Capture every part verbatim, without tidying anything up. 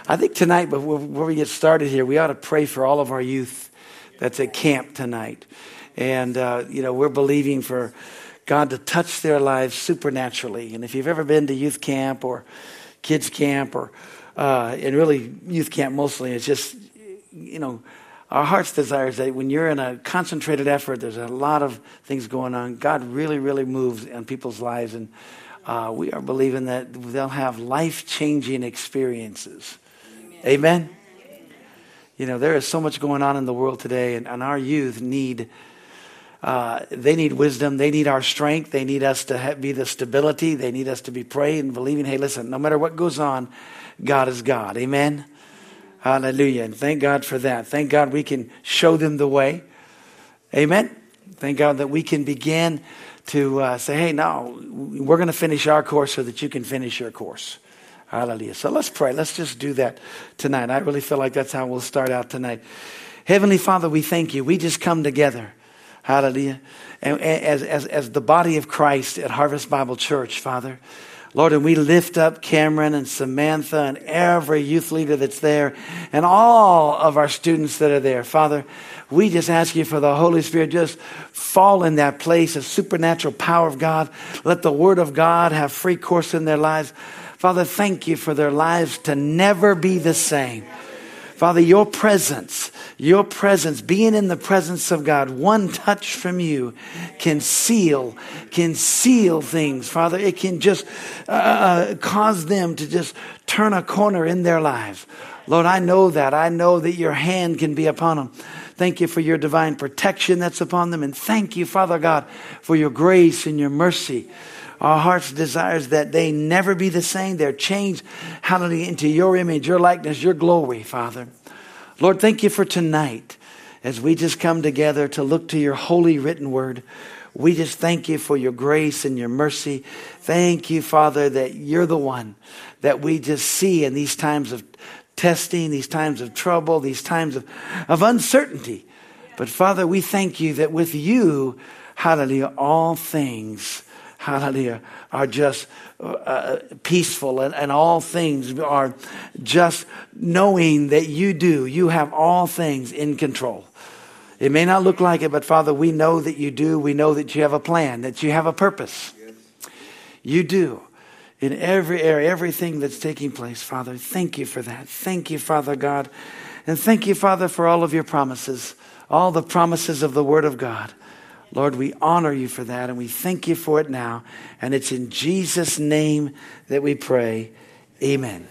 I think tonight, before we get started here, we ought to pray for all of our youth that's at camp tonight. And, uh, you know, we're believing for God to touch their lives supernaturally. And if you've ever been to youth camp or kids camp or, uh, and really youth camp mostly, it's just, you know, our heart's desire is that when you're in a concentrated effort, there's a lot of things going on. God really, really moves in people's lives. And uh, we are believing that they'll have life-changing experiences. Amen? You know, there is so much going on in the world today, and, and our youth need, uh, they need wisdom. They need our strength. They need us to have, be the stability. They need us to be praying and believing, hey, listen, no matter what goes on, God is God. Amen? Hallelujah. And thank God for that. Thank God we can show them the way. Amen? Thank God that we can begin to uh, say, hey, no, we're going to finish our course so that you can finish your course. Hallelujah. So let's pray. Let's just do that tonight. I really feel like that's how we'll start out tonight. Heavenly Father, we thank you. We just come together. Hallelujah. And as, as, as the body of Christ at Harvest Bible Church, Father, Lord, and we lift up Cameron and Samantha and every youth leader that's there and all of our students that are there. Father, we just ask you for the Holy Spirit just fall in that place of supernatural power of God. Let the Word of God have free course in their lives. Father, thank you for their lives to never be the same. Father, your presence, your presence, being in the presence of God, one touch from you can seal, can seal things. Father, it can just uh, cause them to just turn a corner in their lives. Lord, I know that. I know that your hand can be upon them. Thank you for your divine protection that's upon them. And thank you, Father God, for your grace and your mercy. Our heart's desires that they never be the same. They're changed, hallelujah, into your image, your likeness, your glory, Father. Lord, thank you for tonight as we just come together to look to your holy written word. We just thank you for your grace and your mercy. Thank you, Father, that you're the one that we just see in these times of testing, these times of trouble, these times of, of uncertainty. But Father, we thank you that with you, hallelujah, all things hallelujah, are just uh, peaceful, and, and all things are just knowing that you do. You have all things in control. It may not look like it, but Father, we know that you do. We know that you have a plan, that you have a purpose. Yes. You do. In every area, everything that's taking place, Father, thank you for that. Thank you, Father God. And thank you, Father, for all of your promises, all the promises of the Word of God. Lord, we honor you for that, and we thank you for it now. And it's in Jesus' name that we pray. Amen.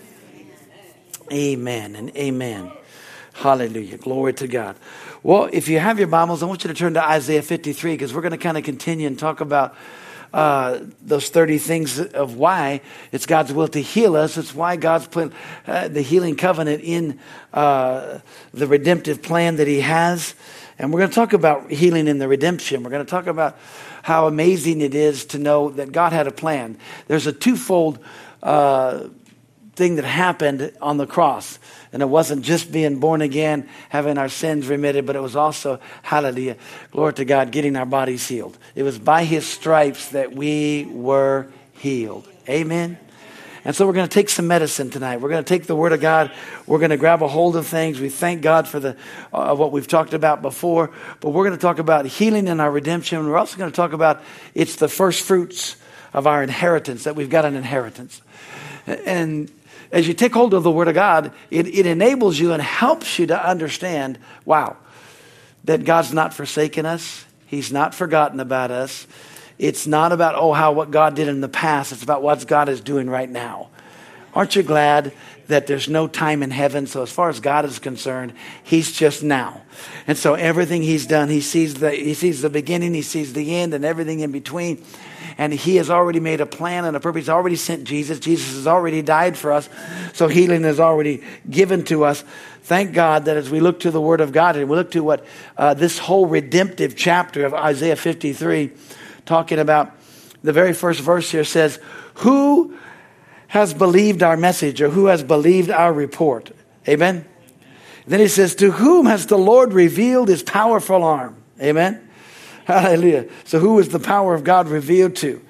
Amen and amen. Hallelujah. Glory to God. Well, if you have your Bibles, I want you to turn to Isaiah fifty-three, because we're going to kind of continue and talk about uh, those thirty things of why it's God's will to heal us. It's why God's put uh, the healing covenant in uh, the redemptive plan that he has. And we're going to talk about healing in the redemption. We're going to talk about how amazing it is to know that God had a plan. There's a twofold uh, thing that happened on the cross. And it wasn't just being born again, having our sins remitted, but it was also, hallelujah, glory to God, getting our bodies healed. It was by his stripes that we were healed. Amen. And so we're going to take some medicine tonight. We're going to take the Word of God. We're going to grab a hold of things. We thank God for the uh, what we've talked about before. But we're going to talk about healing in our redemption. We're also going to talk about it's the first fruits of our inheritance, that we've got an inheritance. And as you take hold of the Word of God, it, it enables you and helps you to understand, wow, that God's not forsaken us. He's not forgotten about us. It's not about, oh, how what God did in the past. It's about what God is doing right now. Aren't you glad that there's no time in heaven? So as far as God is concerned, he's just now. And so everything he's done, he sees the he sees the beginning, he sees the end, and everything in between. And he has already made a plan and a purpose. He's already sent Jesus. Jesus has already died for us. So healing is already given to us. Thank God that as we look to the Word of God and we look to what uh, this whole redemptive chapter of Isaiah fifty-three, talking about the very first verse here says, who has believed our message, or who has believed our report? Amen. Then he says, to whom has the Lord revealed his powerful arm? Amen. Hallelujah. So who is the power of God revealed to?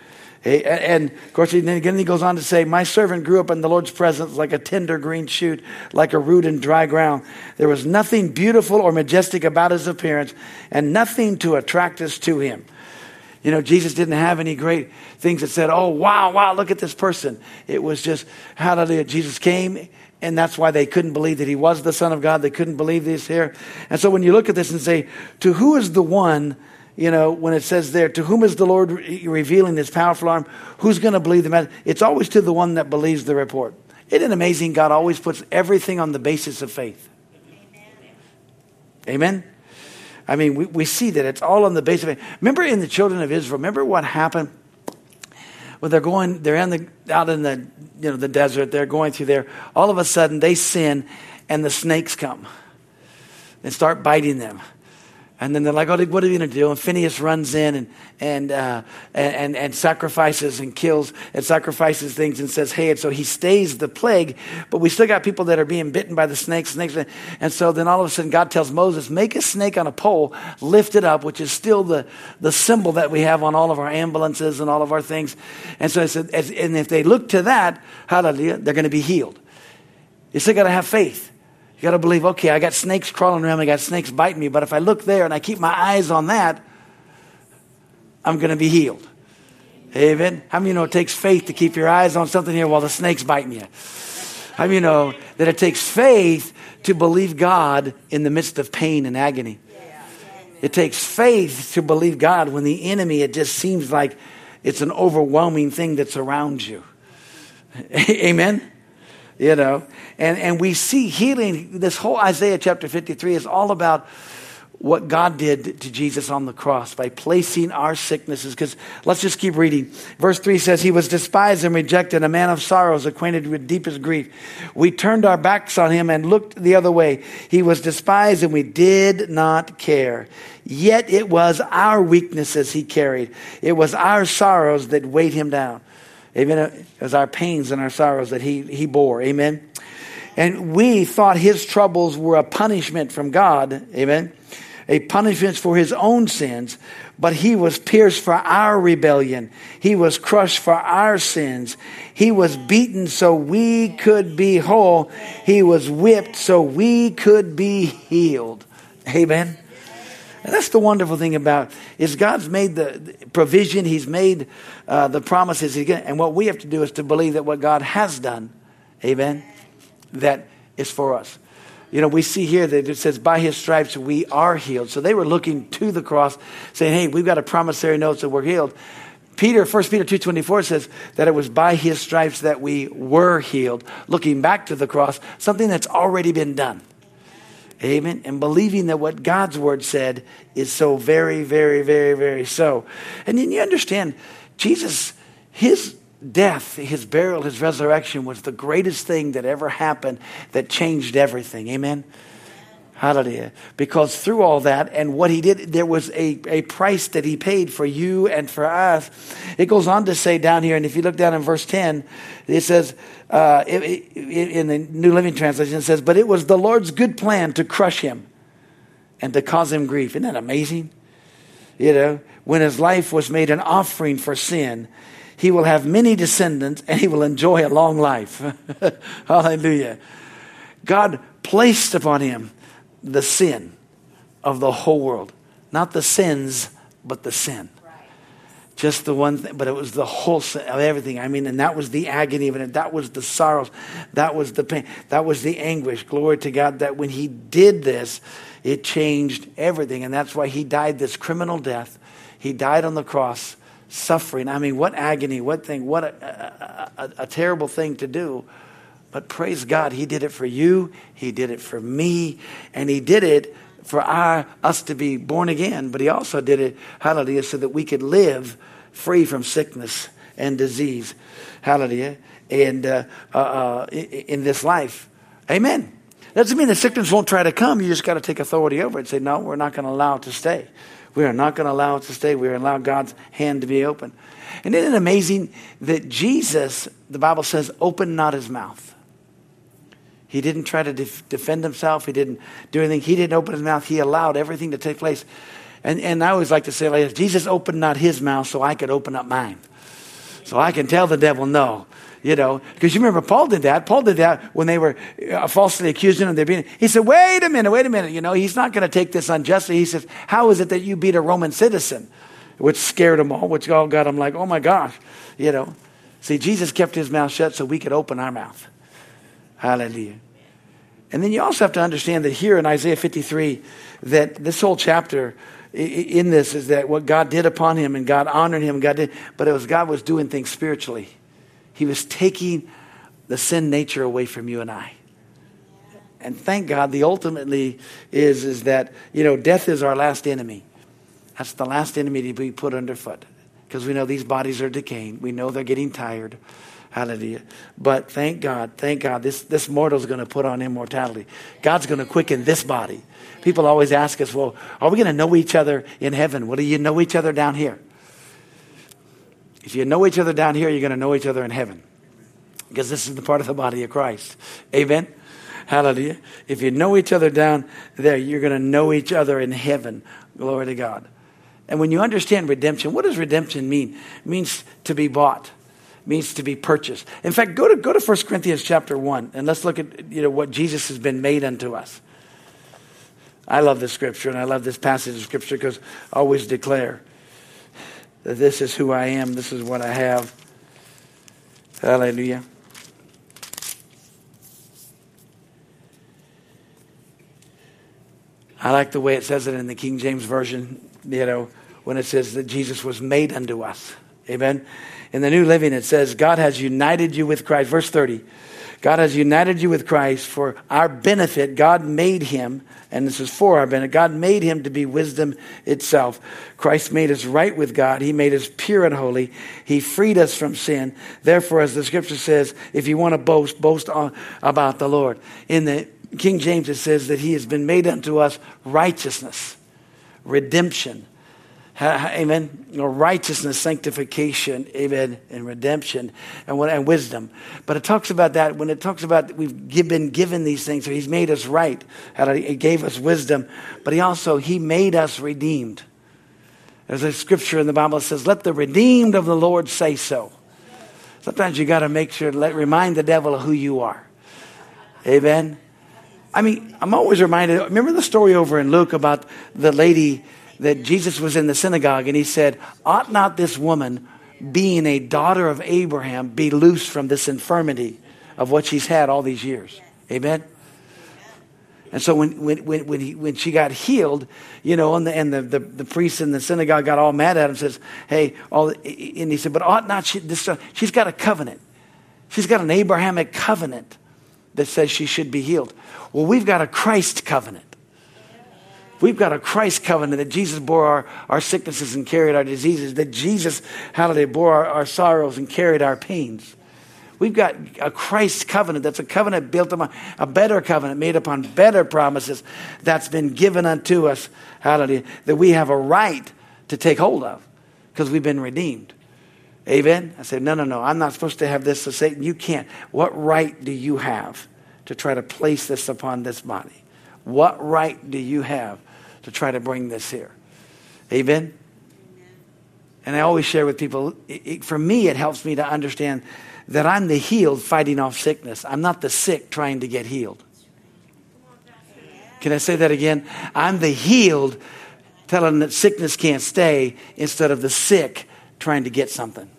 And of course, then again, he goes on to say, my servant grew up in the Lord's presence like a tender green shoot, like a root in dry ground. There was nothing beautiful or majestic about his appearance, and nothing to attract us to him. You know, Jesus didn't have any great things that said, oh, wow, wow, look at this person. It was just, hallelujah, Jesus came, and that's why they couldn't believe that he was the Son of God. They couldn't believe this here. And so when you look at this and say, to who is the one, you know, when it says there, to whom is the Lord re- revealing his powerful arm? Who's going to believe the message? It's always to the one that believes the report. Isn't it amazing? God always puts everything on the basis of faith. Amen? I mean, we, we see that it's all on the basis of faith. Remember in the children of Israel, remember what happened when they're going, they're in the, out in the, you know, the desert, they're going through there. All of a sudden they sin and the snakes come and start biting them. And then they're like, oh, what are you going to do? And Phineas runs in and and, uh, and and sacrifices and kills and sacrifices things and says, hey, and so he stays the plague. But we still got people that are being bitten by the snakes. snakes. And so then all of a sudden God tells Moses, make a snake on a pole, lift it up, which is still the, the symbol that we have on all of our ambulances and all of our things. And so I said, as, and if they look to that, hallelujah, they're going to be healed. You still got to have faith. You got to believe, okay, I got snakes crawling around me, I got snakes biting me, but if I look there and I keep my eyes on that, I'm going to be healed. Amen. How many of you know it takes faith to keep your eyes on something here while the snake's biting you? How many of you know that it takes faith to believe God in the midst of pain and agony? It takes faith to believe God when the enemy, it just seems like it's an overwhelming thing that's around you. Amen. You know, and, and we see healing. This whole Isaiah chapter fifty-three is all about what God did to Jesus on the cross by placing our sicknesses. Because let's just keep reading. Verse three says, he was despised and rejected, a man of sorrows, acquainted with deepest grief. We turned our backs on him and looked the other way. He was despised and we did not care. Yet it was our weaknesses he carried. It was our sorrows that weighed him down. Amen. It was our pains and our sorrows that he, he bore. Amen. And we thought his troubles were a punishment from God. Amen. A punishment for his own sins. But he was pierced for our rebellion. He was crushed for our sins. He was beaten so we could be whole. He was whipped so we could be healed. Amen. And that's the wonderful thing about is God's made the provision. He's made uh, the promises. And what we have to do is to believe that what God has done, amen, that is for us. You know, we see here that it says, by his stripes we are healed. So they were looking to the cross saying, hey, we've got a promissory note that we're healed. Peter, First Peter two twenty-four says that it was by his stripes that we were healed. Looking back to the cross, something that's already been done. Amen. And believing that what God's word said is so very, very, very, very so. And then you understand, Jesus, his death, his burial, his resurrection was the greatest thing that ever happened that changed everything. Amen. Hallelujah. Because through all that and what he did, there was a, a price that he paid for you and for us. It goes on to say down here, and if you look down in verse ten, it says, uh, it, it, in the New Living Translation, it says, but it was the Lord's good plan to crush him and to cause him grief. Isn't that amazing? You know, when his life was made an offering for sin, he will have many descendants and he will enjoy a long life. Hallelujah. God placed upon him the sin of the whole world. Not the sins, but the sin. Right. Just the one thing, but it was the whole sin of everything. I mean, and that was the agony of it. That was the sorrows. That was the pain. That was the anguish. Glory to God that when he did this, it changed everything. And that's why he died this criminal death. He died on the cross, suffering. I mean, what agony, what thing, what a, a, a, a terrible thing to do. But praise God, he did it for you. He did it for me. And he did it for our, us to be born again. But he also did it, hallelujah, so that we could live free from sickness and disease. Hallelujah. And uh, uh, uh, in this life. Amen. Doesn't mean the sickness won't try to come. You just got to take authority over it and say, no, we're not going to allow it to stay. We are not going to allow it to stay. We are allow God's hand to be open. And isn't it amazing that Jesus, the Bible says, opened not his mouth. He didn't try to def- defend himself. He didn't do anything. He didn't open his mouth. He allowed everything to take place. And and I always like to say like this, Jesus opened not his mouth so I could open up mine. So I can tell the devil no. You know, because you remember Paul did that. Paul did that when they were uh, falsely accusing him. They're being, he said, wait a minute, wait a minute. You know, he's not going to take this unjustly. He says, how is it that you beat a Roman citizen? Which scared them all, which all got them like, oh my gosh, you know. See, Jesus kept his mouth shut so we could open our mouth. Hallelujah. And then you also have to understand that here in Isaiah fifty-three, that this whole chapter in this is that what God did upon him and God honored him. God did, but it was God was doing things spiritually. He was taking the sin nature away from you and I. And thank God the ultimately is, is that, you know, death is our last enemy. That's the last enemy to be put underfoot. Because we know these bodies are decaying. We know they're getting tired. Hallelujah. But thank God, thank God, this, this mortal is going to put on immortality. God's going to quicken this body. People always ask us, well, are we going to know each other in heaven? Well, do you know each other down here? If you know each other down here, you're going to know each other in heaven. Because this is the part of the body of Christ. Amen. Hallelujah. If you know each other down there, you're going to know each other in heaven. Glory to God. And when you understand redemption, what does redemption mean? It means to be bought. It means to be purchased. In fact, go to go to First Corinthians chapter one, and let's look at, you know, what Jesus has been made unto us. I love this scripture, and I love this passage of scripture because I always declare that this is who I am. This is what I have. Hallelujah. I like the way it says it in the King James Version, you know, when it says that Jesus was made unto us. Amen. In the New Living, it says, God has united you with Christ. Verse thirty. God has united you with Christ for our benefit. God made him, and this is for our benefit. God made him to be wisdom itself. Christ made us right with God. He made us pure and holy. He freed us from sin. Therefore, as the scripture says, if you want to boast, boast on, about the Lord. In the King James, it says that he has been made unto us righteousness, redemption. Amen. Righteousness, sanctification, amen, and redemption, and what and wisdom. But it talks about that when it talks about we've been given these things. So he's made us right. He gave us wisdom, but he also he made us redeemed. There's a scripture in the Bible that says, "Let the redeemed of the Lord say so." Sometimes you got to make sure to let remind the devil of who you are. Amen. I mean, I'm always reminded. Remember the story over in Luke about the lady that Jesus was in the synagogue and he said, ought not this woman, being a daughter of Abraham, be loosed from this infirmity of what she's had all these years? Amen. And so when when when when, he, when she got healed, you know, and the and the, the the priest in the synagogue got all mad at him and says, hey, all, and he said, but ought not she, this, she's got a covenant. She's got an Abrahamic covenant that says she should be healed. Well, we've got a Christ covenant. We've got a Christ covenant that Jesus bore our, our sicknesses and carried our diseases. That Jesus, hallelujah, bore our, our sorrows and carried our pains. We've got a Christ covenant that's a covenant built upon a better covenant made upon better promises that's been given unto us, hallelujah, that we have a right to take hold of because we've been redeemed. Amen? I said, no, no, no, I'm not supposed to have this. So Satan, you can't. What right do you have to try to place this upon this body? What right do you have to try to bring this here? Amen? And I always share with people, it, it, for me, it helps me to understand that I'm the healed fighting off sickness. I'm not the sick trying to get healed. Can I say that again? I'm the healed telling that sickness can't stay instead of the sick trying to get something.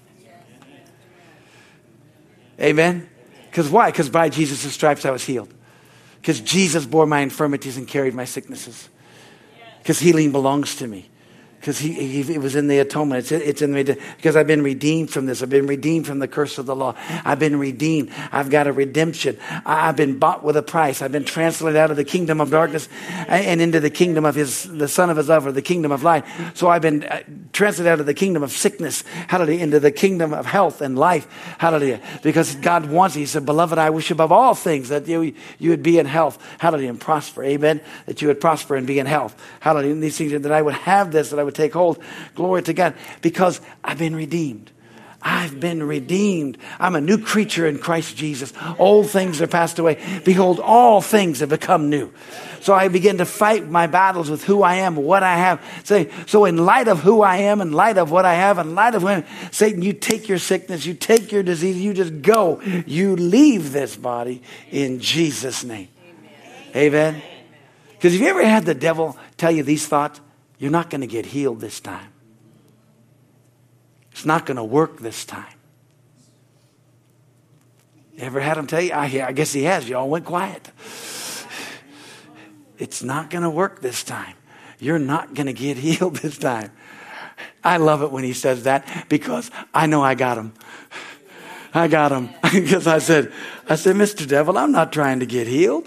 Amen? Because why? Because by Jesus' stripes I was healed. Because Jesus bore my infirmities and carried my sicknesses. Because healing belongs to me. Because he, he, it was in the atonement. It's, it's in the, because I've been redeemed from this. I've been redeemed from the curse of the law. I've been redeemed. I've got a redemption. I've been bought with a price. I've been translated out of the kingdom of darkness and into the kingdom of his, the son of his love, or the kingdom of light. So I've been translated out of the kingdom of sickness, hallelujah, into the kingdom of health and life, hallelujah. Because God wants it. He said, beloved, I wish above all things that you, you would be in health, hallelujah, and prosper. Amen. That you would prosper and be in health. Hallelujah. And these things that I would have this, that I would take hold. Glory to God. Because I've been redeemed. I've been redeemed. I'm a new creature in Christ Jesus. Old things are passed away. Behold, all things have become new. So I begin to fight my battles with who I am, what I have. Say, so in light of who I am, in light of what I have, in light of when Satan, you take your sickness, you take your disease, you just go. You leave this body in Jesus' name. Amen. Because have you ever had the devil tell you these thoughts? You're not going to get healed this time. It's not going to work this time. You ever had him tell you? I, I guess he has. You all went quiet. It's not going to work this time. You're not going to get healed this time. I love it when he says that because I know I got him. I got him. Because I said, I said, Mister Devil, I'm not trying to get healed.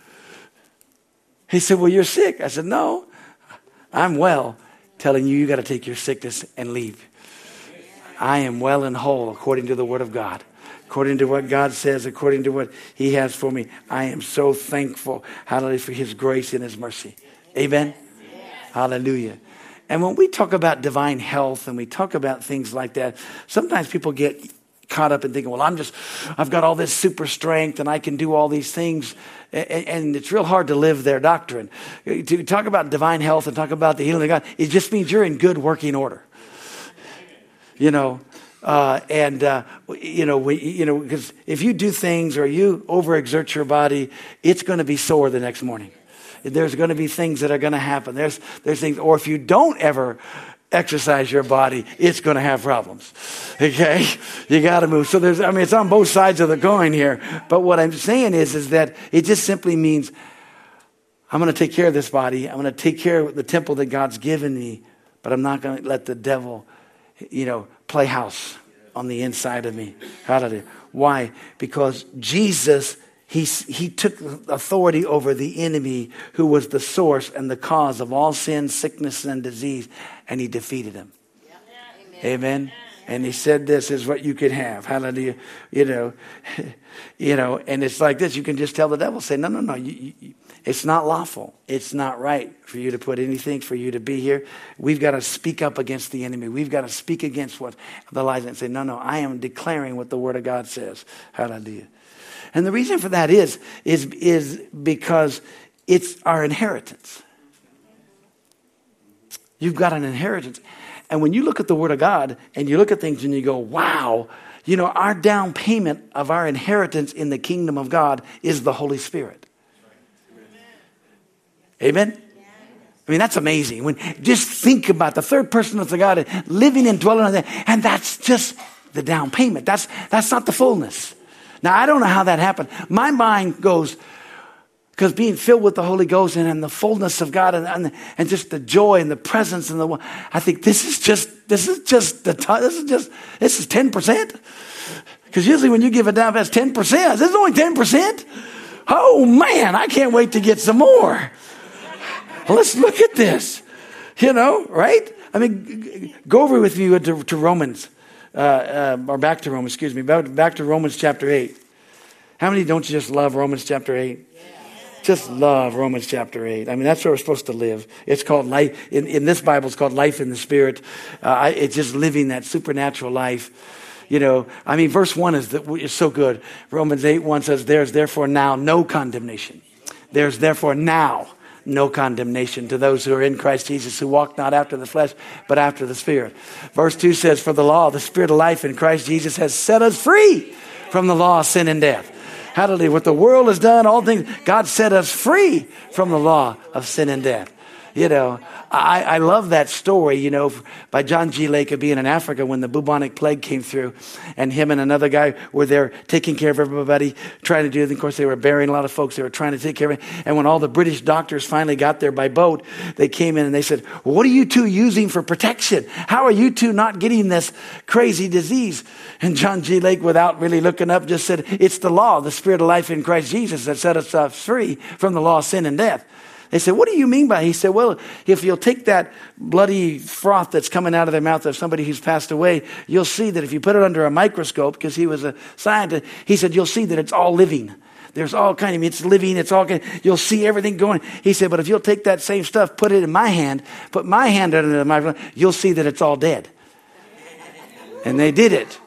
He said, well, you're sick. I said, no, I'm well, telling you, you got to take your sickness and leave. I am well and whole according to the word of God. According to what God says, according to what he has for me. I am so thankful, hallelujah, for his grace and his mercy. Amen? Hallelujah. And when we talk about divine health and we talk about things like that, sometimes people get caught up in thinking, well, I'm just, I've got all this super strength and I can do all these things. And, and it's real hard to live their doctrine. To talk about divine health and talk about the healing of God, it just means you're in good working order. You know, uh, and, uh, you know, we, you know, because if you do things or you overexert your body, it's going to be sore the next morning. There's going to be things that are going to happen. There's, there's things, or if you don't ever exercise your body, it's going to have problems. Okay? You got to move. So there's, I mean, it's on both sides of the coin here. But what I'm saying is, is that it just simply means I'm going to take care of this body. I'm going to take care of the temple that God's given me, but I'm not going to let the devil, you know, play house on the inside of me. Hallelujah. Why? Because Jesus, he, he took authority over the enemy who was the source and the cause of all sin, sickness, and disease, and he defeated him. Amen. Amen. And he said, this is what you could have. Hallelujah. You know, you know, and it's like this. You can just tell the devil, say, no, no, no. You, you, it's not lawful. It's not right for you to put anything, for you to be here. We've got to speak up against the enemy. We've got to speak against what the lies and say, no, no, I am declaring what the word of God says. Hallelujah. And the reason for that is, is, is because it's our inheritance. You've got an inheritance. And when you look at the word of God and you look at things and you go, wow, you know, our down payment of our inheritance in the kingdom of God is the Holy Spirit. Amen? I mean, that's amazing. When just think about the third person of the God living and dwelling on that. And that's just the down payment. That's, that's not the fullness. Now, I don't know how that happened. My mind goes, because being filled with the Holy Ghost and, and the fullness of God and, and and just the joy and the presence and the, I think this is just this is just the this is just this is ten percent. Because usually when you give a down payment, ten percent. This is only ten percent. Oh man, I can't wait to get some more. Let's look at this. You know, right? I mean, go over with me to, to Romans, uh, uh, or back to Romans. Excuse me, back, back to Romans chapter eight. How many don't you just love Romans chapter eight? Just love Romans chapter eight. I mean, that's where we're supposed to live. It's called life. In, in this Bible, it's called life in the Spirit. Uh, I, it's just living that supernatural life. You know, I mean, verse one is, the, is so good. Romans eight one says, there's therefore now no condemnation. There's therefore now no condemnation to those who are in Christ Jesus, who walk not after the flesh, but after the Spirit. Verse two says, for the law, the Spirit of life in Christ Jesus has set us free from the law of sin and death. Hallelujah. What the world has done, all things, God set us free from the law of sin and death. You know, I, I love that story, you know, by John G. Lake of being in Africa when the bubonic plague came through, and him and another guy were there taking care of everybody, trying to do it. Of course, they were burying a lot of folks. They were trying to take care of it. And when all the British doctors finally got there by boat, they came in and they said, well, what are you two using for protection? How are you two not getting this crazy disease? And John G. Lake, without really looking up, just said, it's the law, the Spirit of life in Christ Jesus that set us free from the law of sin and death. They said, what do you mean by it? He said, well, if you'll take that bloody froth that's coming out of their mouth of somebody who's passed away, you'll see that if you put it under a microscope, because he was a scientist, he said, you'll see that it's all living. There's all kind of, it's living, it's all kind of, you'll see everything going. He said, but if you'll take that same stuff, put it in my hand, put my hand under the microscope, you'll see that it's all dead. And they did it.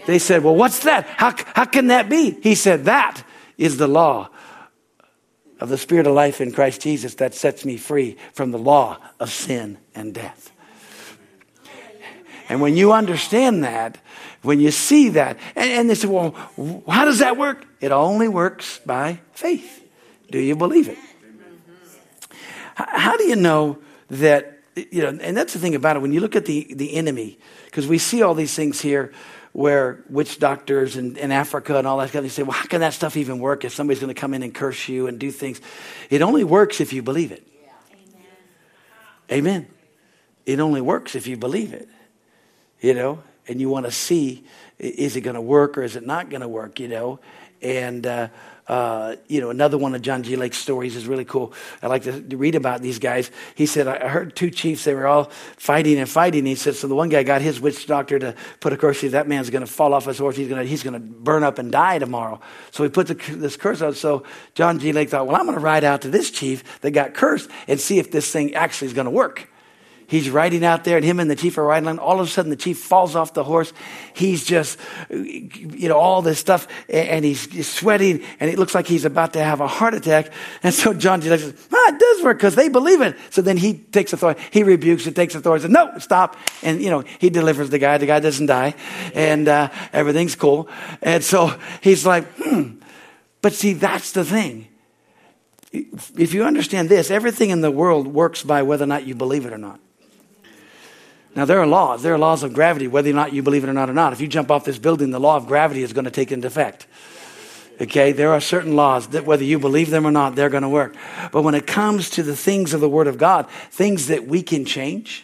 They said, well, what's that? How, how can that be? He said, that is the law of the Spirit of life in Christ Jesus that sets me free from the law of sin and death. And when you understand that, when you see that, and, and they say, well, how does that work? It only works by faith. Do you believe it? How do you know that, you know, and that's the thing about it. When you look at the, the enemy, because we see all these things here where witch doctors in, in Africa and all that kind of, they say, well, how can that stuff even work if somebody's going to come in and curse you and do things? It only works if you believe it. Yeah. Amen. Amen. It only works if you believe it, you know, and you want to see, is it going to work or is it not going to work, you know? And, uh, Uh, you know, another one of John G. Lake's stories is really cool. I like to read about these guys. He said, I heard two chiefs, they were all fighting and fighting. He said, so the one guy got his witch doctor to put a curse. He said, that man's going to fall off his horse. He's going to he's going to burn up and die tomorrow. So he put the, this curse out. So John G. Lake thought, well, I'm going to ride out to this chief that got cursed and see if this thing actually is going to work. He's riding out there, and him and the chief are riding along. All of a sudden, the chief falls off the horse. He's just, you know, all this stuff, and he's, he's sweating, and it looks like he's about to have a heart attack. And so John G. says, ah, it does work because they believe it. So then he takes authority. He rebukes it, takes authority, says, no, stop. And, you know, he delivers the guy. The guy doesn't die, and uh, everything's cool. And so he's like, hmm. But see, that's the thing. If you understand this, everything in the world works by whether or not you believe it or not. Now, there are laws. There are laws of gravity, whether or not you believe it or not or not. If you jump off this building, the law of gravity is going to take into effect. Okay? There are certain laws that whether you believe them or not, they're going to work. But when it comes to the things of the Word of God, things that we can change,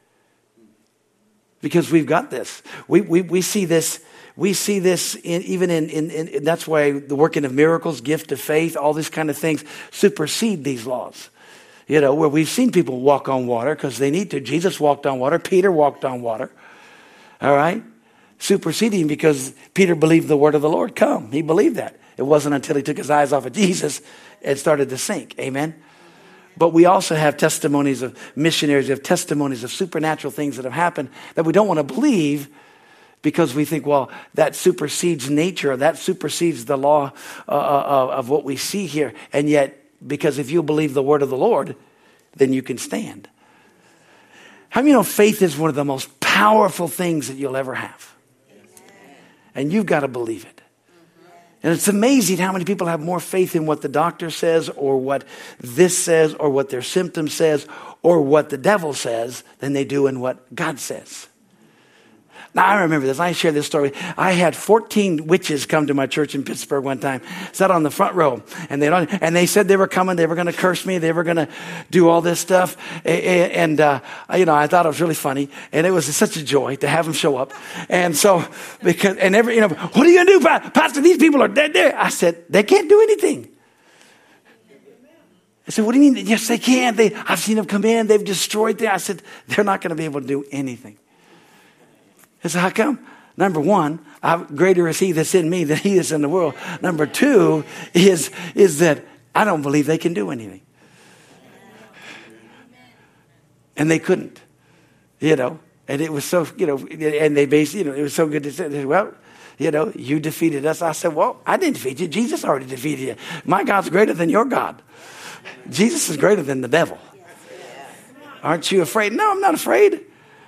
because we've got this. We we, we see this. We see this in, even in, in, in, that's why the working of miracles, gift of faith, all these kind of things supersede these laws. You know, where we've seen people walk on water because they need to. Jesus walked on water. Peter walked on water. All right? Superseding because Peter believed the word of the Lord come. He believed that. It wasn't until he took his eyes off of Jesus and started to sink. Amen? But we also have testimonies of missionaries. We have testimonies of supernatural things that have happened that we don't want to believe because we think, well, that supersedes nature. That supersedes the law uh, of what we see here. And yet, because if you believe the word of the Lord, then you can stand. How many know faith is one of the most powerful things that you'll ever have? And you've got to believe it. And it's amazing how many people have more faith in what the doctor says or what this says or what their symptom says or what the devil says than they do in what God says. Now, I remember this. I share this story. I had fourteen witches come to my church in Pittsburgh one time, sat on the front row, and they and they said they were coming. They were going to curse me. They were going to do all this stuff. And, uh, you know, I thought it was really funny. And it was such a joy to have them show up. And so, because, and every, you know, what are you going to do, Pastor? These people are dead there. I said, they can't do anything. I said, what do you mean? Yes, they can. They, I've seen them come in. They've destroyed things. I said, they're not going to be able to do anything. I said, how come? Number one, I, greater is he that's in me than he is in the world. Number two is, is that I don't believe they can do anything. And they couldn't, you know. And it was so, you know, and they basically, you know, it was so good to say, well, you know, you defeated us. I said, well, I didn't defeat you. Jesus already defeated you. My God's greater than your God. Jesus is greater than the devil. Aren't you afraid? No, I'm not afraid.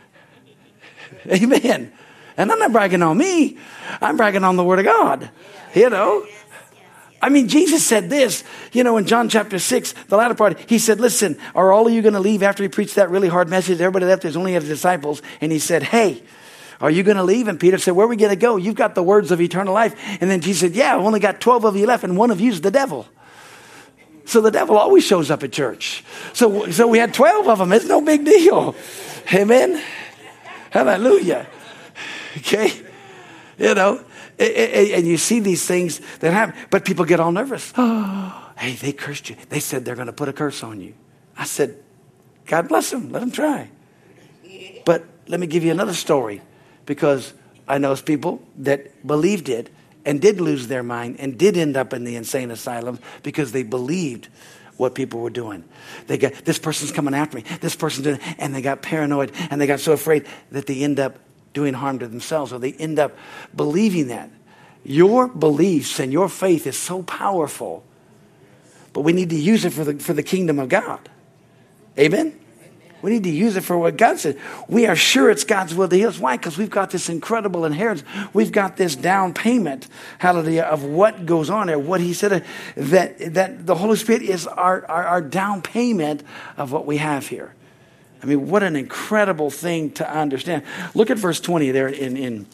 Amen. And I'm not bragging on me. I'm bragging on the word of God. You know. I mean, Jesus said this, you know, in John chapter six, the latter part, he said, listen, are all of you going to leave after he preached that really hard message? Everybody left. There's only his disciples. And he said, hey, are you going to leave? And Peter said, where are we going to go? You've got the words of eternal life. And then Jesus said, yeah, I've only got twelve of you left. And one of you is the devil. So the devil always shows up at church. So, so we had twelve of them. It's no big deal. Amen. Hallelujah. Okay. You know, and you see these things that happen, but people get all nervous. Oh, hey, they cursed you. They said they're going to put a curse on you. I said, God bless them. Let them try. But let me give you another story, because I know people that believed it and did lose their mind and did end up in the insane asylum because they believed what people were doing. They got, this person's coming after me. This person's doing, and they got paranoid and they got so afraid that they end up doing harm to themselves, or they end up believing that. Your beliefs and your faith is so powerful, but we need to use it for the, for the kingdom of God. Amen? We need to use it for what God said. We are sure it's God's will to heal us. Why? Because we've got this incredible inheritance. We've got this down payment, hallelujah, of what goes on there. What he said, that, that the Holy Spirit is our, our, our down payment of what we have here. I mean, what an incredible thing to understand. Look at verse twenty there in, in,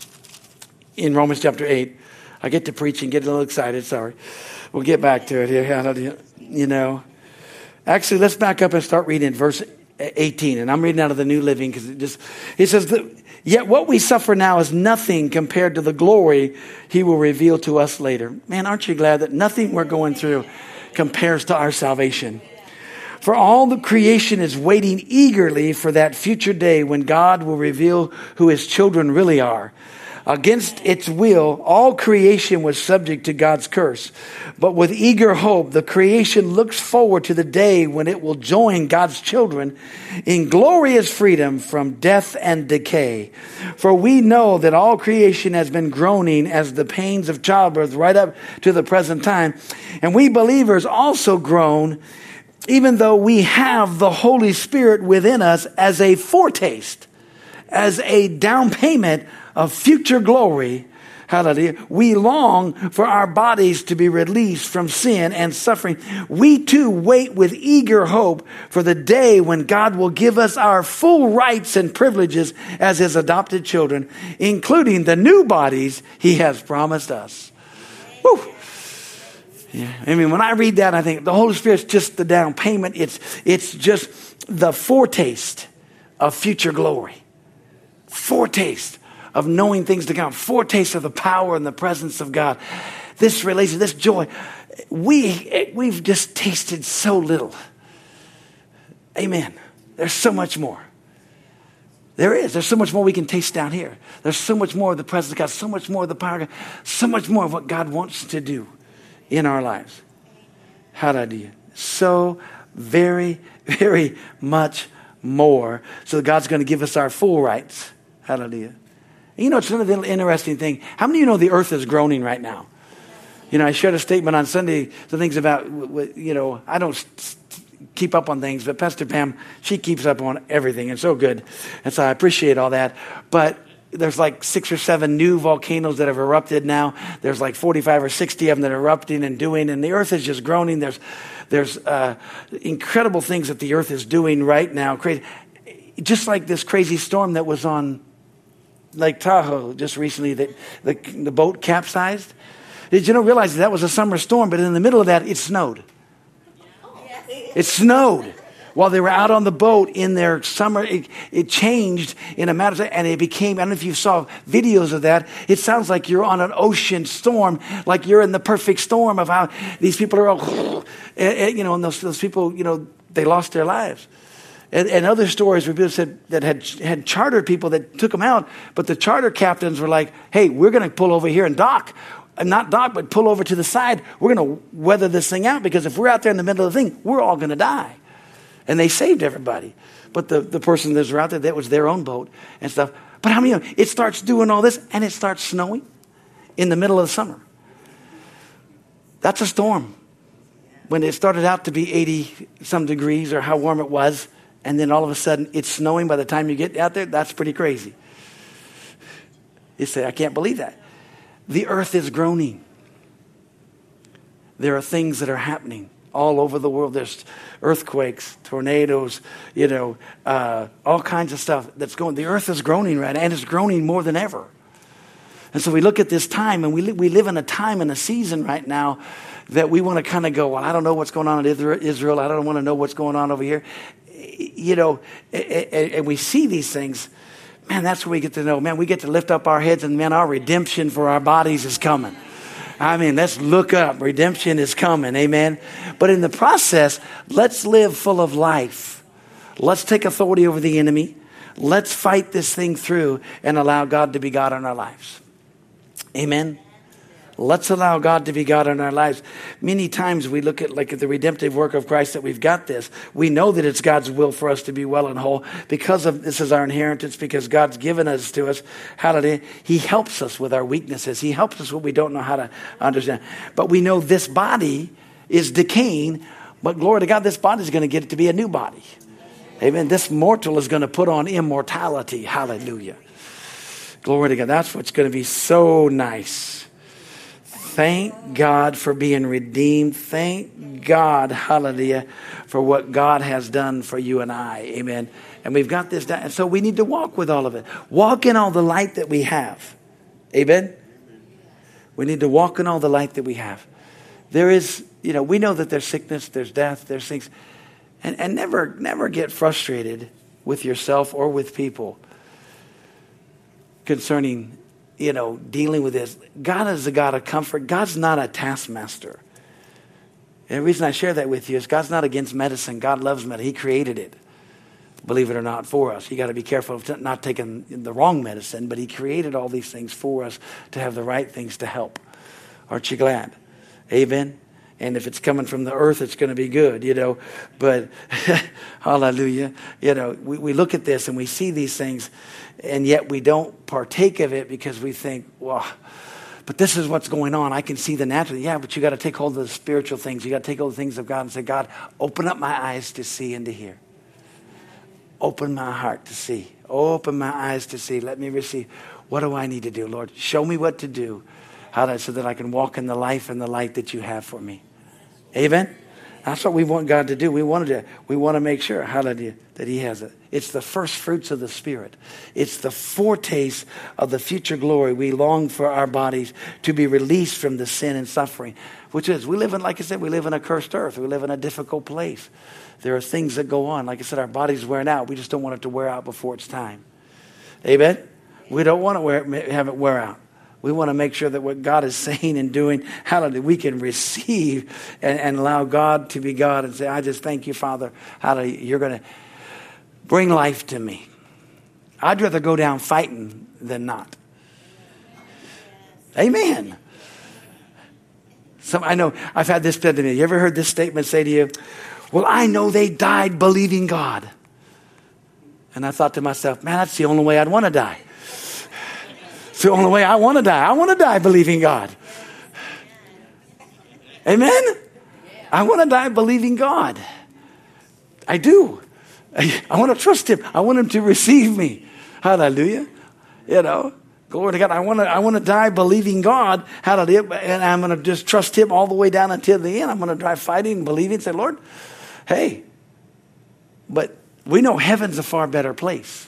in Romans chapter eight. I get to preach and get a little excited. Sorry. We'll get back to it here. You know, actually, let's back up and start reading verse eighteen. And I'm reading out of the New Living because it just, it says, that, yet what we suffer now is nothing compared to the glory he will reveal to us later. Man, aren't you glad that nothing we're going through compares to our salvation? For all the creation is waiting eagerly for that future day when God will reveal who his children really are. Against its will, all creation was subject to God's curse. But with eager hope, the creation looks forward to the day when it will join God's children in glorious freedom from death and decay. For we know that all creation has been groaning as the pains of childbirth right up to the present time. And we believers also groan, even though we have the Holy Spirit within us as a foretaste, as a down payment of future glory. Hallelujah. We long for our bodies to be released from sin and suffering. We too wait with eager hope for the day when God will give us our full rights and privileges as his adopted children, including the new bodies he has promised us. Woo. Yeah. I mean, when I read that, I think the Holy Spirit's just the down payment. It's, it's just the foretaste of future glory. Foretaste of knowing things to come. Foretaste of the power and the presence of God. This relation, this joy. We, we've just tasted so little. Amen. There's so much more. There is. There's so much more we can taste down here. There's so much more of the presence of God. So much more of the power of God. So much more of what God wants to do in our lives. Hallelujah. So very, very much more. So God's going to give us our full rights. Hallelujah. And you know, it's another interesting thing. How many of you know the earth is groaning right now? You know, I shared a statement on Sunday, some things about, you know, I don't keep up on things, but Pastor Pam, she keeps up on everything, and so good. And so I appreciate all that. But there's like six or seven new volcanoes that have erupted now. There's like forty-five or sixty of them that are erupting and doing, and the earth is just groaning. There's there's uh, incredible things that the earth is doing right now. Crazy, just like this crazy storm that was on Lake Tahoe just recently, that the, the boat capsized. Did you know, realize that, that was a summer storm, but in the middle of that, it snowed. It snowed. While they were out on the boat in their summer, it, it changed in a matter of time, and it became, I don't know if you saw videos of that, it sounds like you're on an ocean storm, like you're in the perfect storm of how these people are all, you know, and those, those people, you know, they lost their lives. And, and other stories where people said that had had chartered people that took them out, but the charter captains were like, hey, we're going to pull over here and dock. And not dock, but pull over to the side. We're going to weather this thing out, because if we're out there in the middle of the thing, we're all going to die. And they saved everybody. But the, the person that was out there, that was their own boat and stuff. But how many of you know, it starts doing all this and it starts snowing in the middle of the summer. That's a storm. When it started out to be eighty some degrees or how warm it was, and then all of a sudden it's snowing by the time you get out there, that's pretty crazy. You say, I can't believe that. The earth is groaning. There are things that are happening all over the world. There's earthquakes, tornadoes, you know, uh, all kinds of stuff that's going. The earth is groaning right now, and it's groaning more than ever. And so we look at this time, and we, li- we live in a time and a season right now that we want to kind of go, well, I don't know what's going on in Israel. I don't want to know what's going on over here. You know, and we see these things. Man, that's where we get to know, man, we get to lift up our heads, and man, our redemption for our bodies is coming. I mean, let's look up. Redemption is coming. Amen. But in the process, let's live full of life. Let's take authority over the enemy. Let's fight this thing through and allow God to be God in our lives. Amen. Let's allow God to be God in our lives. Many times we look at like at the redemptive work of Christ that we've got this. We know that it's God's will for us to be well and whole because of this is our inheritance, because God's given us to us. Hallelujah. He helps us with our weaknesses. He helps us when we don't know how to understand. But we know this body is decaying, but glory to God, this body is going to get it to be a new body. Amen. This mortal is going to put on immortality. Hallelujah. Glory to God. That's what's going to be so nice. Thank God for being redeemed. Thank God, hallelujah, for what God has done for you and I. Amen. And we've got this down. And so we need to walk with all of it. Walk in all the light that we have. Amen. We need to walk in all the light that we have. There is, you know, we know that there's sickness, there's death, there's things. And, and never, never get frustrated with yourself or with people concerning, you know, dealing with this. God is a God of comfort. God's not a taskmaster. And the reason I share that with you is God's not against medicine. God loves medicine. He created it, believe it or not, for us. You got to be careful of not taking the wrong medicine, but he created all these things for us to have the right things to help. Aren't you glad? Amen. And if it's coming from the earth, it's going to be good, you know. But hallelujah, you know, we, we look at this and we see these things, and yet we don't partake of it because we think, well, but this is what's going on. I can see the natural. Yeah, but you got to take hold of the spiritual things. You got to take hold of the things of God and say, God, open up my eyes to see and to hear. Open my heart to see. Open my eyes to see. Let me receive. What do I need to do, Lord? Show me what to do, how to, so that I can walk in the life and the light that you have for me. Amen. That's what we want God to do. We want to. We want to make sure, hallelujah, that He has it. It's the first fruits of the Spirit. It's the foretaste of the future glory. We long for our bodies to be released from the sin and suffering, which is we live in, like I said, we live in a cursed earth. We live in a difficult place. There are things that go on. Like I said, our body's wearing out. We just don't want it to wear out before it's time. Amen. We don't want to wear, have it wear out. We want to make sure that what God is saying and doing, hallelujah, we can receive and, and allow God to be God and say, I just thank you, Father. Hallelujah, you're going to bring life to me. I'd rather go down fighting than not. Amen. Some, I know I've had this said to me. You ever heard this statement say to you, well, I know they died believing God. And I thought to myself, man, that's the only way I'd want to die. It's the only way I want to die. I want to die believing God. Amen? I want to die believing God. I do. I, I want to trust Him. I want Him to receive me. Hallelujah. You know, glory to God. I want to I want to die believing God. Hallelujah. And I'm going to just trust Him all the way down until the end. I'm going to die fighting and believing and say, Lord, hey, but we know heaven's a far better place.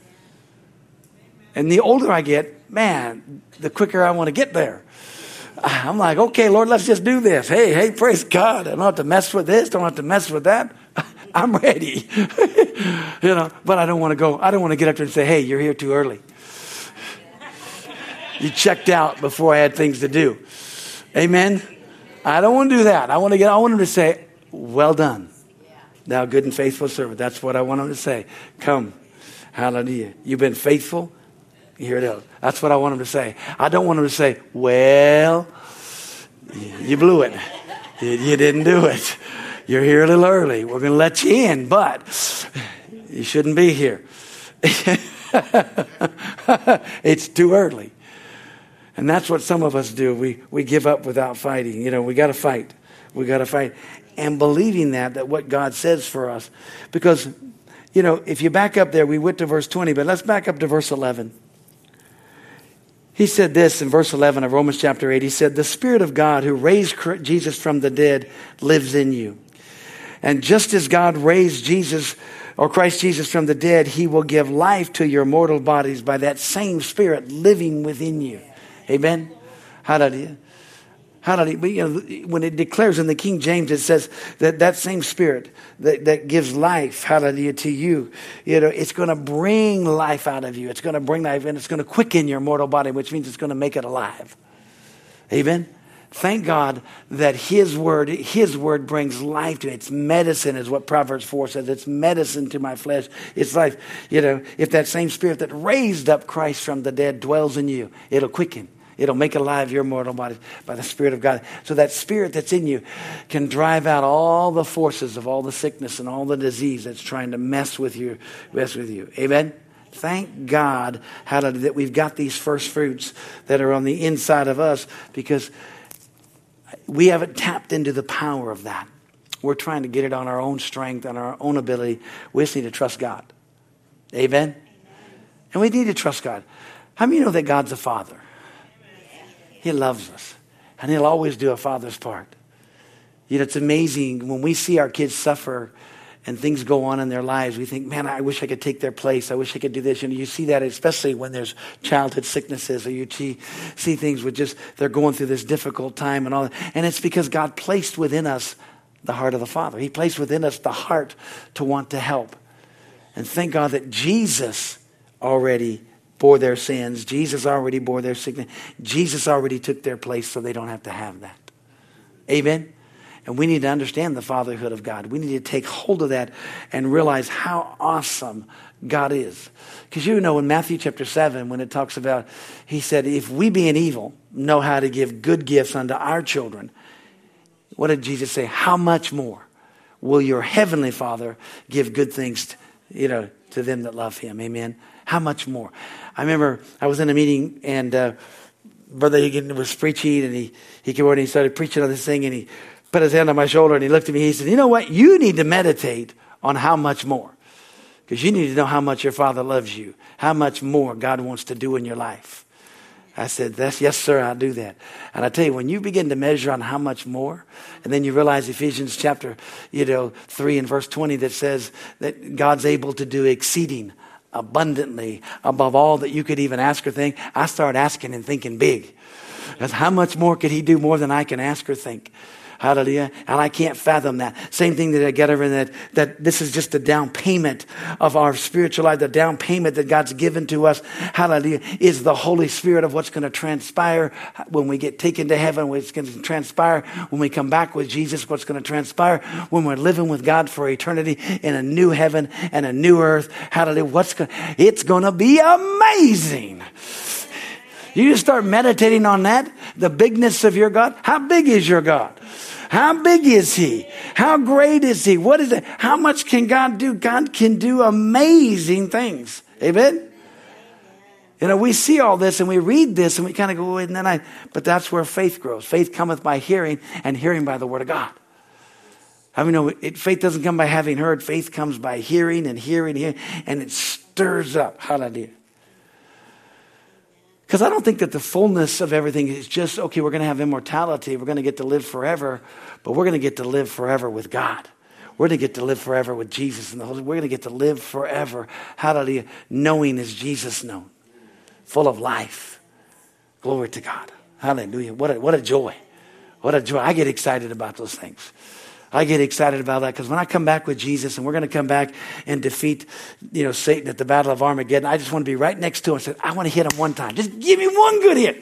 And the older I get, man, the quicker I want to get there. I'm like, okay, Lord, let's just do this. Hey, hey, praise God. I don't have to mess with this. Don't have to mess with that. I'm ready. You know, but I don't want to go. I don't want to get up there and say, hey, you're here too early. You checked out before I had things to do. Amen. I don't want to do that. I want to get, I want him to say, well done, thou good and faithful servant. That's what I want him to say. Come. Hallelujah. You've been faithful. Here it is. That's what I want him to say. I don't want him to say, well, you blew it. You didn't do it. You're here a little early. We're going to let you in, but you shouldn't be here. It's too early. And that's what some of us do. We we give up without fighting. You know, we got to fight. We got to fight. And believing that, that what God says for us. Because, you know, if you back up there, we went to verse twenty, but let's back up to verse eleven. He said this in verse eleven of Romans chapter eight. He said, the Spirit of God who raised Jesus from the dead lives in you. And just as God raised Jesus or Christ Jesus from the dead, He will give life to your mortal bodies by that same Spirit living within you. Amen. Hallelujah. Hallelujah. You know, when it declares in the King James, it says that that same Spirit that, that gives life, hallelujah, to you, you know, it's going to bring life out of you. It's going to bring life, and it's going to quicken your mortal body, which means it's going to make it alive. Amen. Thank God that His word, His word brings life to it. It's medicine, is what Proverbs four says. It's medicine to my flesh. It's life. You know, if that same Spirit that raised up Christ from the dead dwells in you, it'll quicken. It'll make alive your mortal body by the Spirit of God. So that Spirit that's in you can drive out all the forces of all the sickness and all the disease that's trying to mess with you, mess with you. Amen? Thank God, hallelujah, that we've got these first fruits that are on the inside of us, because we haven't tapped into the power of that. We're trying to get it on our own strength, on our own ability. We just need to trust God. Amen? Amen. And we need to trust God. How many of you know that God's a father? He loves us. And he'll always do a father's part. You know, it's amazing when we see our kids suffer and things go on in their lives. We think, man, I wish I could take their place. I wish I could do this. And you see that especially when there's childhood sicknesses, or you see, see things with just, they're going through this difficult time and all that. And it's because God placed within us the heart of the Father. He placed within us the heart to want to help. And thank God that Jesus already bore their sins. Jesus already bore their sickness. Jesus already took their place so they don't have to have that. Amen? And we need to understand the fatherhood of God. We need to take hold of that and realize how awesome God is. Because you know in Matthew chapter seven, when it talks about, he said, if we being evil know how to give good gifts unto our children, what did Jesus say? How much more will your heavenly Father give good things to, you know, to them that love him? Amen. How much more? I remember I was in a meeting and uh, Brother Higgin was preaching, and he, he came over and he started preaching on this thing, and he put his hand on my shoulder and he looked at me. He said, you know what? You need to meditate on how much more. Because you need to know how much your Father loves you. How much more God wants to do in your life. I said, "That's yes, sir, I'll do that." And I tell you, when you begin to measure on how much more, and then you realize Ephesians chapter, you know, three and verse twenty that says that God's able to do exceeding abundantly above all that you could even ask or think. I start asking and thinking big. That's how much more could he do more than I can ask or think? Hallelujah. And I can't fathom that. Same thing that I get over in that, that this is just a down payment of our spiritual life. The down payment that God's given to us, hallelujah, is the Holy Spirit of what's going to transpire when we get taken to heaven, what's going to transpire when we come back with Jesus, what's going to transpire when we're living with God for eternity in a new heaven and a new earth. Hallelujah. What's going, it's going to be amazing. You just start meditating on that, the bigness of your God. How big is your God? How big is he? How great is he? What is it? How much can God do? God can do amazing things. Amen? You know, we see all this and we read this and we kind of go, and then I, but that's where faith grows. Faith cometh by hearing, and hearing by the word of God. I mean, no, it, faith doesn't come by having heard. Faith comes by hearing and hearing, hearing, and it stirs up. Hallelujah. Because I don't think that the fullness of everything is just, okay, we're going to have immortality. We're going to get to live forever, but we're going to get to live forever with God. We're going to get to live forever with Jesus and the Holy. We're going to get to live forever, hallelujah, knowing as Jesus known, full of life. Glory to God. Hallelujah. What a, what a joy. What a joy. I get excited about those things. I get excited about that because when I come back with Jesus and we're going to come back and defeat, you know, Satan at the Battle of Armageddon, I just want to be right next to him and say, I want to hit him one time. Just give me one good hit.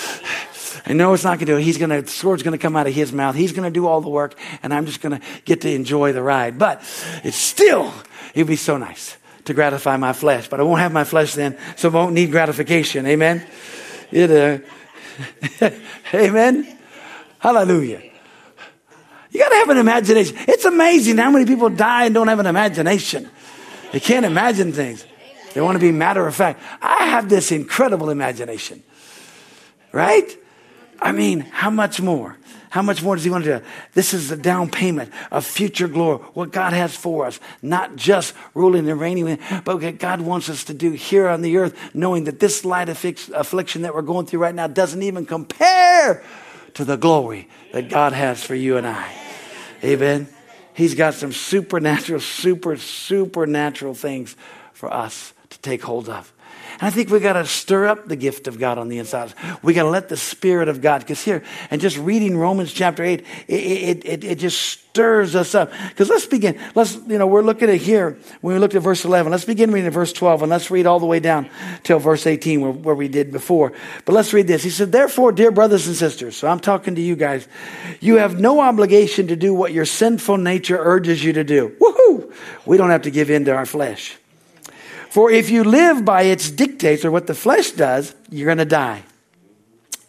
I know it's not going to do it. He's going to, the sword's going to come out of his mouth. He's going to do all the work, and I'm just going to get to enjoy the ride. But it's still, it'd be so nice to gratify my flesh. But I won't have my flesh then, so I won't need gratification. Amen? It, uh, amen? Hallelujah. You got to have an imagination. It's amazing how many people die and don't have an imagination. They can't imagine things. They want to be matter of fact. I have this incredible imagination. Right? I mean, how much more? How much more does he want to do? This is the down payment of future glory. What God has for us. Not just ruling and reigning, but what God wants us to do here on the earth, knowing that this light affliction that we're going through right now doesn't even compare to the glory that God has for you and I. Amen. He's got some supernatural, super, supernatural things for us to take hold of. And I think we got to stir up the gift of God on the inside. We got to let the Spirit of God, because here, and just reading Romans chapter eight, it, it, it, it just stirs us up. Because let's begin. Let's, you know, we're looking at here, when we looked at verse eleven, let's begin reading at verse twelve, and let's read all the way down till verse eighteen, where, where we did before. But let's read this. He said, therefore, dear brothers and sisters, so I'm talking to you guys, you have no obligation to do what your sinful nature urges you to do. Woohoo! We don't have to give in to our flesh. For if you live by its dictates, or what the flesh does, you're going to die.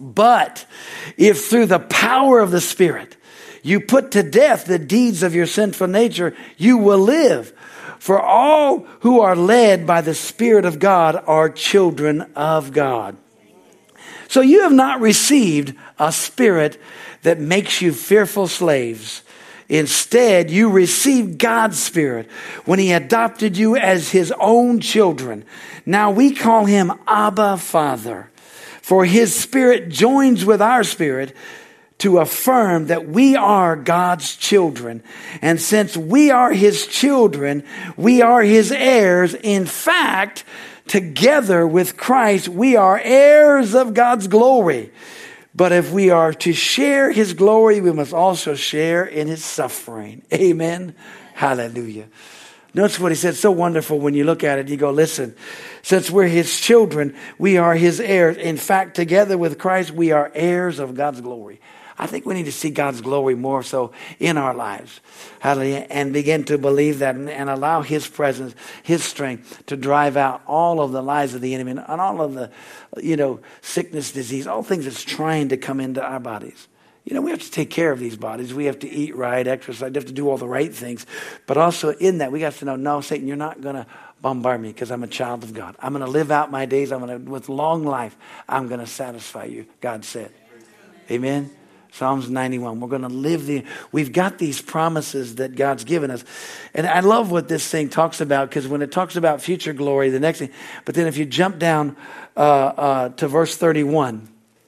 But if through the power of the Spirit you put to death the deeds of your sinful nature, you will live. For all who are led by the Spirit of God are children of God. So you have not received a spirit that makes you fearful slaves. Instead, you received God's Spirit when He adopted you as His own children. Now we call Him Abba, Father. For His Spirit joins with our spirit to affirm that we are God's children. And since we are His children, we are His heirs. In fact, together with Christ, we are heirs of God's glory. But if we are to share His glory, we must also share in His suffering. Amen. Hallelujah. Notice what He said. So wonderful when you look at it. You go, listen, since we're His children, we are His heirs. In fact, together with Christ, we are heirs of God's glory. I think we need to see God's glory more so in our lives. Hallelujah. And begin to believe that and, and allow His presence, His strength to drive out all of the lies of the enemy and all of the, you know, sickness, disease, all things that's trying to come into our bodies. You know, we have to take care of these bodies. We have to eat right, exercise, we have to do all the right things. But also in that, we have to know, no, Satan, you're not going to bombard me because I'm a child of God. I'm going to live out my days. I'm going to, with long life, I'm going to satisfy you, God said. Amen. Psalms ninety-one. We're going to live the, we've got these promises that God's given us. And I love what this thing talks about, because when it talks about future glory, the next thing, but then if you jump down uh, uh, to verse thirty-one,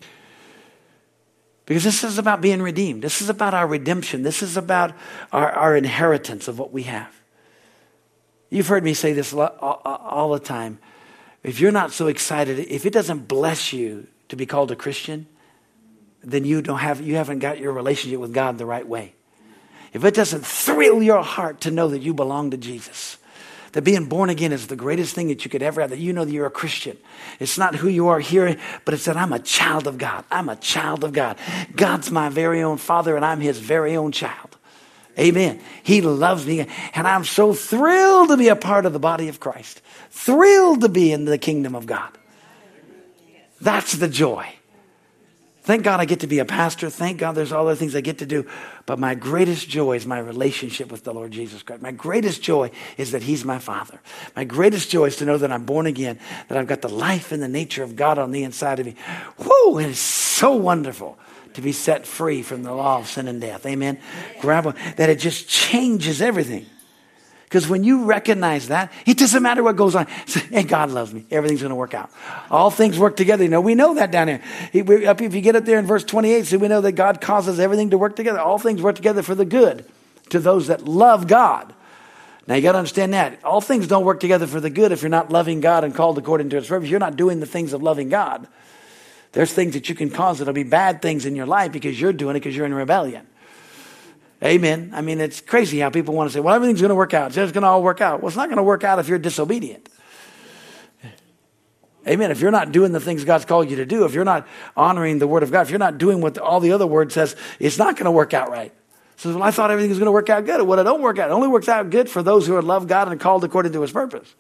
because this is about being redeemed. This is about our redemption. This is about our, our inheritance of what we have. You've heard me say this all, all the time. If you're not so excited, if it doesn't bless you to be called a Christian, then you don't have, you haven't got your relationship with God the right way. If it doesn't thrill your heart to know that you belong to Jesus, that being born again is the greatest thing that you could ever have, that you know that you're a Christian. It's not who you are here, but it's that I'm a child of God. I'm a child of God. God's my very own Father, and I'm His very own child. Amen. He loves me, and I'm so thrilled to be a part of the body of Christ. Thrilled to be in the kingdom of God. That's the joy. Thank God I get to be a pastor. Thank God there's all other things I get to do. But my greatest joy is my relationship with the Lord Jesus Christ. My greatest joy is that He's my Father. My greatest joy is to know that I'm born again, that I've got the life and the nature of God on the inside of me. Whoo! It is so wonderful to be set free from the law of sin and death. Amen. Grab one, that it just changes everything. Because when you recognize that, it doesn't matter what goes on. Say, hey, God loves me. Everything's going to work out. All things work together. You know, we know that down here. If you get up there in verse twenty-eight, so we know that God causes everything to work together. All things work together for the good to those that love God. Now, you got to understand that. All things don't work together for the good if you're not loving God and called according to His purpose. You're not doing the things of loving God. There's things that you can cause that'll be bad things in your life because you're doing it because you're in rebellion. Amen. I mean, it's crazy how people want to say, well, everything's going to work out. It's just going to all work out. Well, it's not going to work out if you're disobedient. Amen. If you're not doing the things God's called you to do, if you're not honoring the Word of God, if you're not doing what all the other Word says, it's not going to work out right. So, well, I thought everything was going to work out good. Well, it don't work out. It only works out good for those who are love God and called according to His purpose.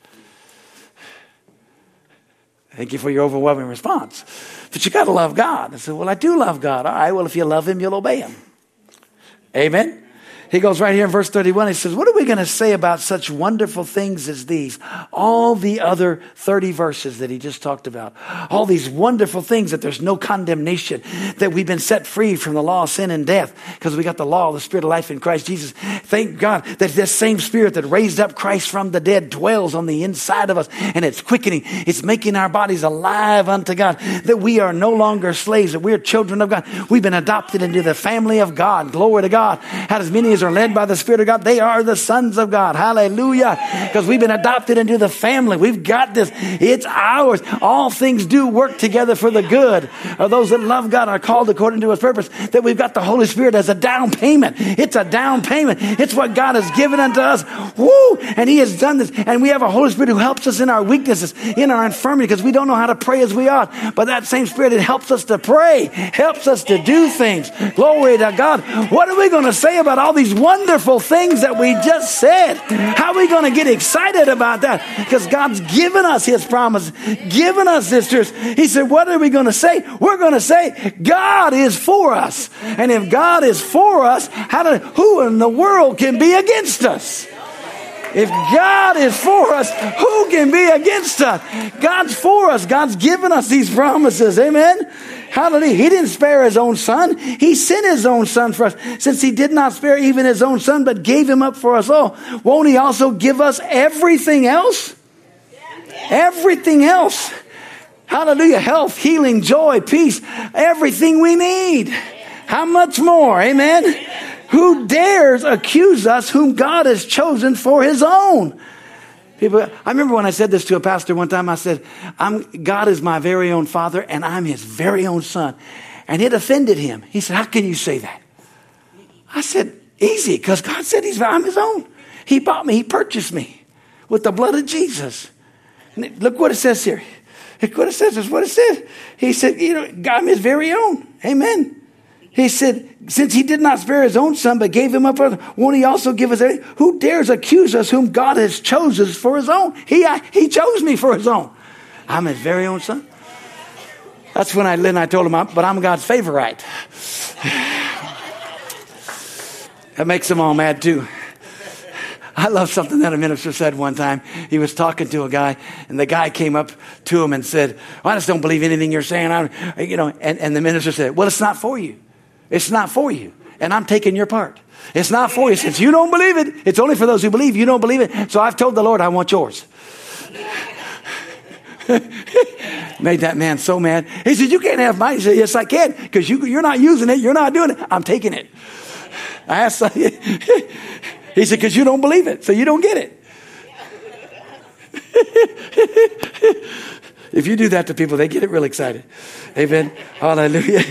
Thank you for your overwhelming response. But you got to love God. I said, well, I do love God. All right, well, if you love Him, you'll obey Him. Amen. He goes right here in verse thirty-one. He says, what are we going to say about such wonderful things as these? All the other thirty verses that he just talked about. All these wonderful things, that there's no condemnation, that we've been set free from the law of sin and death because we got the law of the Spirit of life in Christ Jesus. Thank God that this same Spirit that raised up Christ from the dead dwells on the inside of us, and it's quickening. It's making our bodies alive unto God, that we are no longer slaves, that we're children of God. We've been adopted into the family of God. Glory to God. How as many as are led by the Spirit of God, they are the sons of God. Hallelujah. Because we've been adopted into the family. We've got this. It's ours. All things do work together for the good of those that love God, are called according to His purpose. That we've got the Holy Spirit as a down payment. It's a down payment. It's what God has given unto us. Woo! And He has done this. And we have a Holy Spirit who helps us in our weaknesses, in our infirmity, because we don't know how to pray as we ought. But that same Spirit, it helps us to pray, helps us to do things. Glory to God. What are we going to say about all these these wonderful things that we just said. How are we going to get excited about that? Because God's given us his promise, given us this truth. He said, what are we going to say? We're going to say, God is for us. And if God is for us, how do, who in the world can be against us? If God is for us, who can be against us? God's for us. God's given us these promises. Amen. Hallelujah. He didn't spare his own son. He sent his own son for us. Since he did not spare even his own son, but gave him up for us all, won't he also give us everything else? Everything else. Hallelujah. Health, healing, joy, peace, everything we need. How much more? Amen. Who dares accuse us whom God has chosen for his own? People, I remember when I said this to a pastor one time, I said, I'm, God is my very own father and I'm his very own son. And it offended him. He said, how can you say that? I said, easy, because God said he's, I'm his own. He bought me. He purchased me with the blood of Jesus. And look what it says here. Look what it says. It's what it says. He said, you know, I'm his very own. Amen. He said, since he did not spare his own son, but gave him up, won't he also give us everything? Who dares accuse us whom God has chosen for his own? He, he chose me for his own. I'm his very own son. That's when I, then I told him, but I'm God's favorite. That makes them all mad too. I love something that a minister said one time. He was talking to a guy, and the guy came up to him and said, well, I just don't believe anything you're saying. I, you know, and, and the minister said, well, it's not for you. It's not for you. And I'm taking your part. It's not for you. Since you don't believe it, it's only for those who believe. You don't believe it. So I've told the Lord, I want yours. Made that man so mad. He said, you can't have mine. He said, yes, I can. Because you, you're not using it. You're not doing it. I'm taking it. I asked, he said, because you don't believe it. So you don't get it. If you do that to people, they get it real excited. Amen. Hallelujah.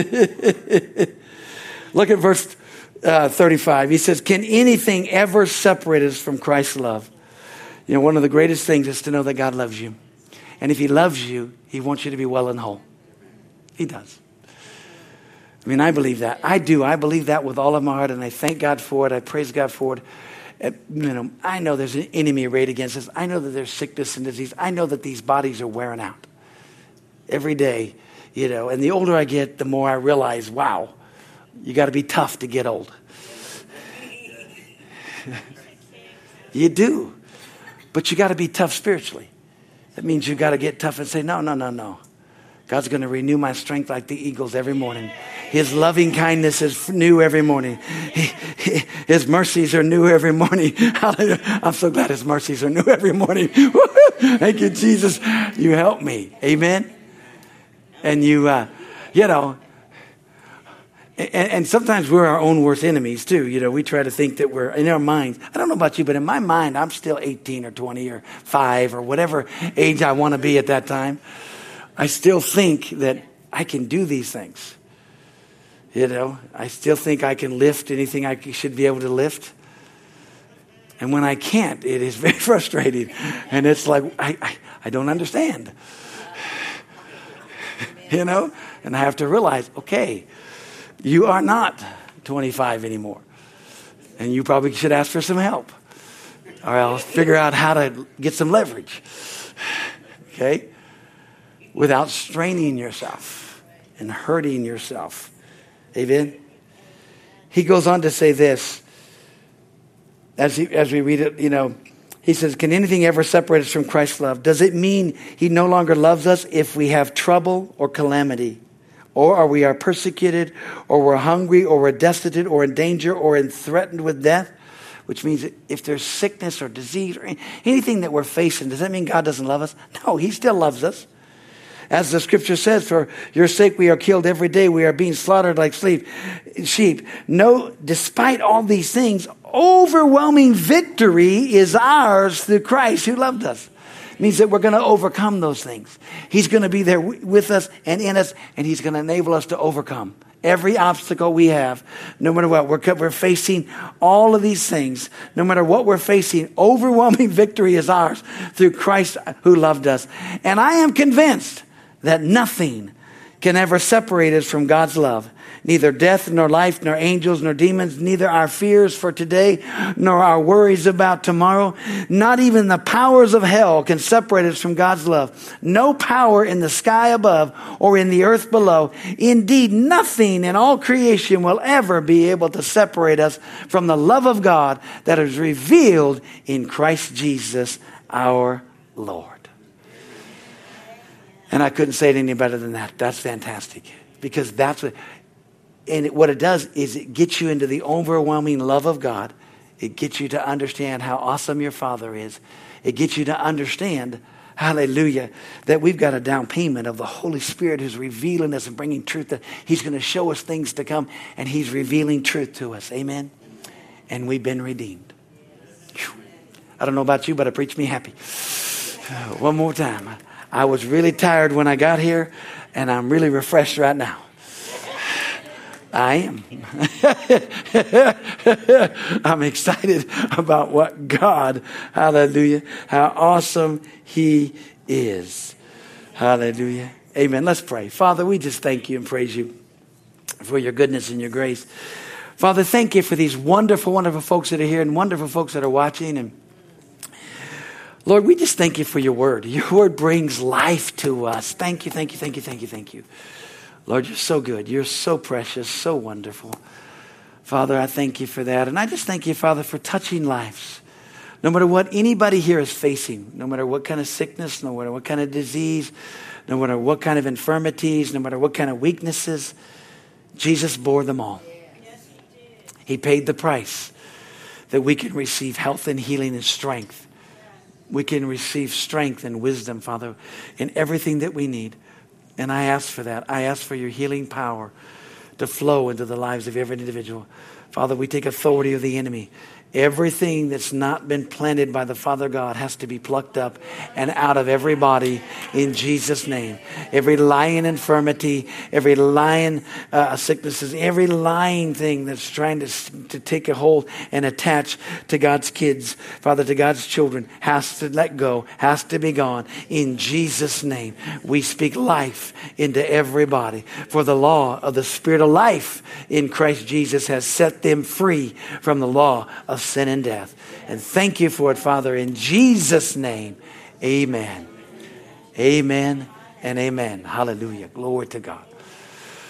Look at verse uh, thirty-five. He says, can anything ever separate us from Christ's love? You know, one of the greatest things is to know that God loves you. And if he loves you, he wants you to be well and whole. He does. I mean, I believe that. I do. I believe that with all of my heart, and I thank God for it. I praise God for it. Uh, you know, I know there's an enemy arrayed against us. I know that there's sickness and disease. I know that these bodies are wearing out every day, you know. And the older I get, the more I realize, wow, you got to be tough to get old. You do. But you got to be tough spiritually. That means you got to get tough and say, no, no, no, no. God's going to renew my strength like the eagles every morning. His loving kindness is new every morning. He, he, his mercies are new every morning. I'm so glad his mercies are new every morning. Thank you, Jesus. You help me. Amen. And you, uh, you know, and, and sometimes we're our own worst enemies too. You know, we try to think that we're in our minds. I don't know about you, but in my mind, I'm still eighteen or twenty or five or whatever age I want to be at that time. I still think that I can do these things. You know, I still think I can lift anything I should be able to lift. And when I can't, it is very frustrating. And it's like, I, I, I don't understand. You know, and I have to realize, okay, you are not twenty-five anymore. And you probably should ask for some help. Or else figure out how to get some leverage. Okay? Without straining yourself and hurting yourself. Amen. He goes on to say this, as he, as we read it, you know, he says, can anything ever separate us from Christ's love? Does it mean he no longer loves us if we have trouble or calamity? Or are we are persecuted, or we're hungry, or we're destitute, or in danger, or in threatened with death? Which means that if there's sickness or disease or anything that we're facing, does that mean God doesn't love us? No, he still loves us. As the scripture says, for your sake we are killed every day. We are being slaughtered like sheep. No, despite all these things, overwhelming victory is ours through Christ who loved us. It means that we're going to overcome those things. He's going to be there with us and in us, and he's going to enable us to overcome every obstacle we have. No matter what, we're, we're facing all of these things. No matter what we're facing, overwhelming victory is ours through Christ who loved us. And I am convinced that nothing can ever separate us from God's love. neither death, nor life, nor angels, nor demons, neither our fears for today, nor our worries about tomorrow. Not even the powers of hell can separate us from God's love. No power in the sky above or in the earth below. Indeed, nothing in all creation will ever be able to separate us from the love of God that is revealed in Christ Jesus our Lord. And I couldn't say it any better than that. That's fantastic. Because that's what, and what it does is it gets you into the overwhelming love of God. It gets you to understand how awesome your Father is. It gets you to understand, hallelujah, that we've got a down payment of the Holy Spirit who's revealing us and bringing truth. To, he's going to show us things to come, and he's revealing truth to us. Amen? And we've been redeemed. Whew. I don't know about you, but it preached me happy. One more time. I was really tired when I got here, and I'm really refreshed right now. I am. I'm excited about what God, hallelujah, how awesome he is. Hallelujah. Amen. Let's pray. Father, we just thank you and praise you for your goodness and your grace. Father, thank you for these wonderful, wonderful folks that are here and wonderful folks that are watching. And Lord, we just thank you for your word. Your word brings life to us. Thank you, thank you, thank you, thank you, thank you. Lord, you're so good. You're so precious, so wonderful. Father, I thank you for that. And I just thank you, Father, for touching lives. No matter what anybody here is facing, no matter what kind of sickness, no matter what kind of disease, no matter what kind of infirmities, no matter what kind of weaknesses, Jesus bore them all. He paid the price that we can receive health and healing and strength. We can receive strength and wisdom, Father, in everything that we need. And I ask for that. I ask for your healing power to flow into the lives of every individual. Father, we take authority of the enemy. Everything that's not been planted by the Father God has to be plucked up and out of every body in Jesus' name. Every lying infirmity, every lying uh, sicknesses, every lying thing that's trying to, to take a hold and attach to God's kids, Father, to God's children, has to let go, has to be gone. In Jesus' name, we speak life into every body. For the law of the Spirit of life in Christ Jesus has set them free from the law of sin and death. And thank you for it, Father, in Jesus' name. Amen. Amen and amen. Hallelujah. Glory to God.